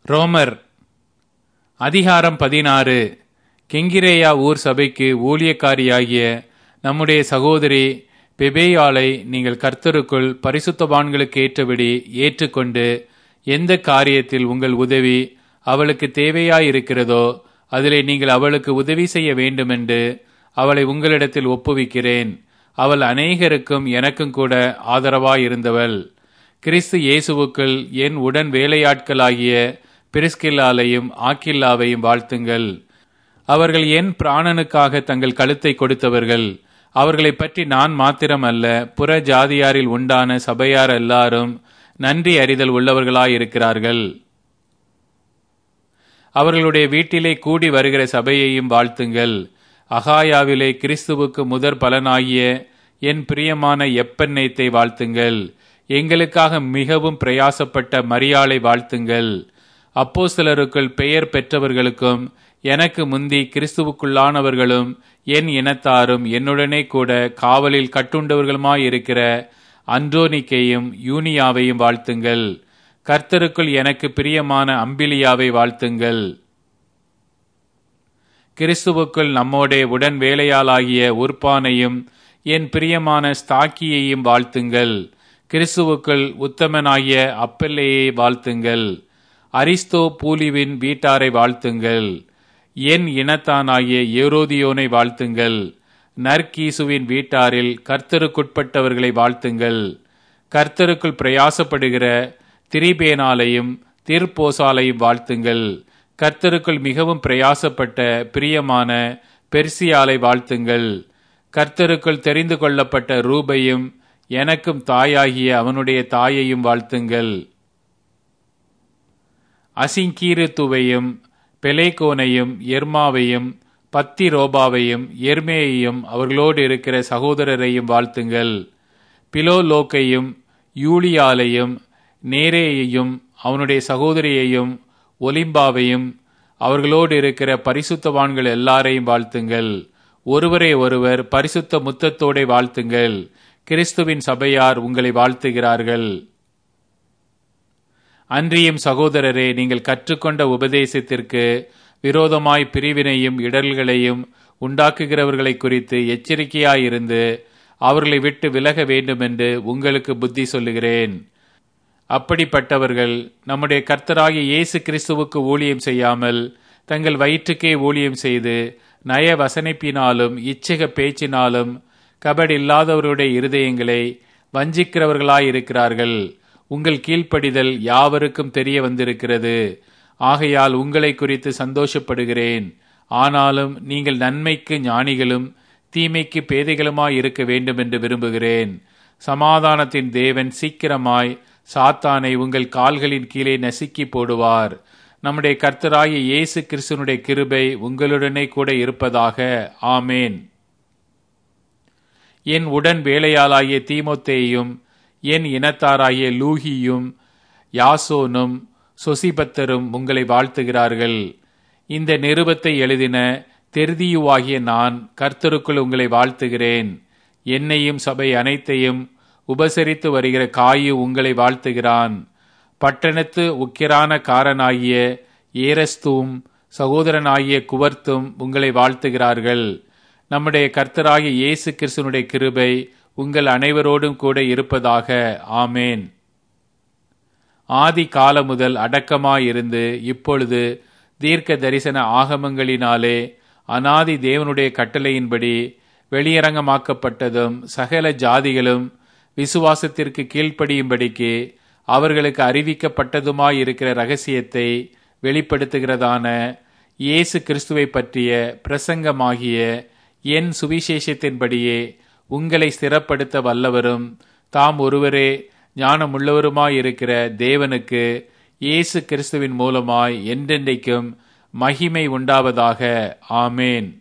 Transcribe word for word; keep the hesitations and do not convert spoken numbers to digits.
ரோமர் அதிகாரம் பதினாறு. கெங்கிரேயா ஊர் சபைக்கு ஊழியக்காரியாகிய நம்முடைய சகோதரி பெபேயாளை நீங்கள் கர்த்தருக்குள் பரிசுத்தவான்களுக்கு ஏற்றபடி ஏற்றுக்கொண்டு, எந்த காரியத்தில் உங்கள் உதவி அவளுக்கு தேவையாயிருக்கிறதோ அதிலே நீங்கள் அவளுக்கு உதவி செய்ய வேண்டுமென்று அவளை உங்களிடத்தில் ஒப்புவிக்கிறேன். அவள் அநேகருக்கும் எனக்கும் கூட ஆதரவாயிருந்தவள். கிறிஸ்து இயேசுவுக்குள் என் உடன் வேலையாட்களாகிய பிரிஸ்கில்லாலையும் ஆக்கில்லாவையும் வாழ்த்துங்கள். அவர்கள் என் பிராணனுக்காக தங்கள் கழுத்தை கொடுத்தவர்கள். அவர்களை பற்றி நான் மாத்திரம் அல்ல, புற ஜாதியாரில் உண்டான சபையார் எல்லாரும் நன்றி அறிதல் உள்ளவர்களாயிருக்கிறார்கள். அவர்களுடைய வீட்டிலே கூடி வருகிற சபையையும் வாழ்த்துங்கள். அகாயாவிலே கிறிஸ்துவுக்கு முதற் பலனாகிய என் பிரியமான எப்பெண்ணெய்த்தை வாழ்த்துங்கள். எங்களுக்காக மிகவும் பிரயாசப்பட்ட மரியாளை வாழ்த்துங்கள். அப்போஸ்தலருக்குள் பெயர் பெற்றவர்களுக்கும் எனக்கு முந்தி கிறிஸ்துவுக்குள்ளானவர்களும் என் இனத்தாரும் என்னுடனே கூட காவலில் கட்டுண்டவர்களுமாயிருக்கிற அன்றோனிக்கையும் யூனியாவையும் வாழ்த்துங்கள். கர்த்தருக்குள் எனக்கு பிரியமான அம்பிலியாவை வாழ்த்துங்கள். கிறிஸ்துவுக்குள் நம்மோடே உடன் வேலையாளாகிய உர்பானையும் என் பிரியமான ஸ்தாக்கியையும் வாழ்த்துங்கள். கிறிஸ்துவுக்குள் உத்தமனாகிய அப்பல்லையை வாழ்த்துங்கள். அரிஸ்தோ பூலிவின் வீட்டாரை வாழ்த்துங்கள். என் இனத்தானாகிய ஏரோதியோனை வாழ்த்துங்கள். நற்கீசுவின் வீட்டாரில் கர்த்தருக்குட்பட்டவர்களை வாழ்த்துங்கள். கர்த்தருக்குள் பிரயாசப்படுகிற திரிபேனாலையும் திர்போசாலையும் வாழ்த்துங்கள். கர்த்தருக்குள் மிகவும் பிரயாசப்பட்ட பிரியமான பெர்சியாலை வாழ்த்துங்கள். கர்த்தருக்குள் தெரிந்து கொள்ளப்பட்ட ரூபையும் எனக்கும் தாயாகிய அவனுடைய தாயையும் வாழ்த்துங்கள். அசிங்கீருத்துவையும் பெலேகோனையும் எர்மாவையும் பத்திரோபாவையும் எர்மேயையும் அவர்களோடு இருக்கிற சகோதரரையும் வாழ்த்துங்கள். பிலோலோக்கையும் யூலியாலையும் நேரேயையும் அவனுடைய சகோதரியையும் ஒலிம்பாவையும் அவர்களோடு இருக்கிற பரிசுத்தவான்கள் எல்லாரையும் வாழ்த்துங்கள். ஒருவரை ஒருவர் பரிசுத்த முத்தத்தோടെ வாழ்த்துங்கள். கிறிஸ்துவின் சபையார் உங்களை வாழ்த்துகிறார்கள். அன்றியும் சகோதரரே, நீங்கள் கற்றுக்கொண்ட உபதேசத்திற்கு விரோதமாய் பிரிவினையும் இடர்களையும் உண்டாக்குகிறவர்களை குறித்து எச்சரிக்கையாயிருந்து அவர்களை விட்டு விலக வேண்டுமென்று உங்களுக்கு புத்தி சொல்லுகிறேன். அப்படிப்பட்டவர்கள் நம்முடைய கர்த்தராகிய இயேசு கிறிஸ்துவுக்கு ஊழியம் செய்யாமல் தங்கள் வயிற்றுக்கே ஊழியம் செய்து நய வசனிப்பினாலும் இச்சக பேச்சினாலும் கபடில்லாதவருடைய இருதயங்களை வஞ்சிக்கிறவர்களாயிருக்கிறார்கள். உங்கள் கீழ்ப்படிதல் யாவருக்கும் தெரிய வந்திருக்கிறது. ஆகையால் உங்களை குறித்து சந்தோஷப்படுகிறேன். ஆனாலும் நீங்கள் நன்மைக்கு ஞானிகளும் தீமைக்கு பேதைகளுமாய் இருக்க வேண்டும் என்று விரும்புகிறேன். சமாதானத்தின் தேவன் சீக்கிரமாய் சாத்தானை உங்கள் கால்களின் கீழே நசுக்கி போடுவார். நம்முடைய கர்த்தராகிய இயேசு கிறிஸ்துனுடைய கிருபை உங்களுடனே கூட இருப்பதாக. ஆமேன். என் உடன் வேலையாளாகிய தீமோத்தேயும் என் இனத்தாராகிய லூகியும் யாசோனும் சொசிபத்தரும் உங்களை வாழ்த்துகிறார்கள். இந்த நிருபத்தை எழுதின தெர்தியுவாகிய நான் கர்த்தருக்குள் உங்களை வாழ்த்துகிறேன். என்னையும் சபை அனைத்தையும் உபசரித்து வருகிற காயு உங்களை வாழ்த்துகிறான். பட்டணத்து உக்கிரான காரனாகிய ஏரஸ்தும் சகோதரனாகிய குவர்த்தும் உங்களை வாழ்த்துகிறார்கள். நம்முடைய கர்த்தராகிய இயேசு கிறிஸ்துனுடைய கிருபை உங்கள் அனைவரோடும் கூட இருப்பதாக. ஆமேன். ஆதி காலம் முதல் அடக்கமாயிருந்து இப்பொழுது தீர்க்க தரிசன ஆகமங்களினாலே அநாதி தேவனுடைய கட்டளையின்படி வெளியரங்கமாக்கப்பட்டதும் சகல ஜாதிகளும் விசுவாசத்திற்கு கீழ்ப்படியும்படிக்கு அவர்களுக்கு அறிவிக்கப்பட்டதுமாயிருக்கிற இரகசியத்தை வெளிப்படுத்துகிறதான இயேசு கிறிஸ்துவை பற்றிய பிரசங்கமாகிய என் சுவிசேஷத்தின்படியே உங்களை ஸ்திரப்படுத்த வல்லவரும் தாம் ஒருவரே ஞானமுள்ளவருமாயிருக்கிற தேவனுக்கு இயேசு கிறிஸ்துவின் மூலமாய் என்றென்றைக்கும் மகிமை உண்டாவதாக. ஆமேன்.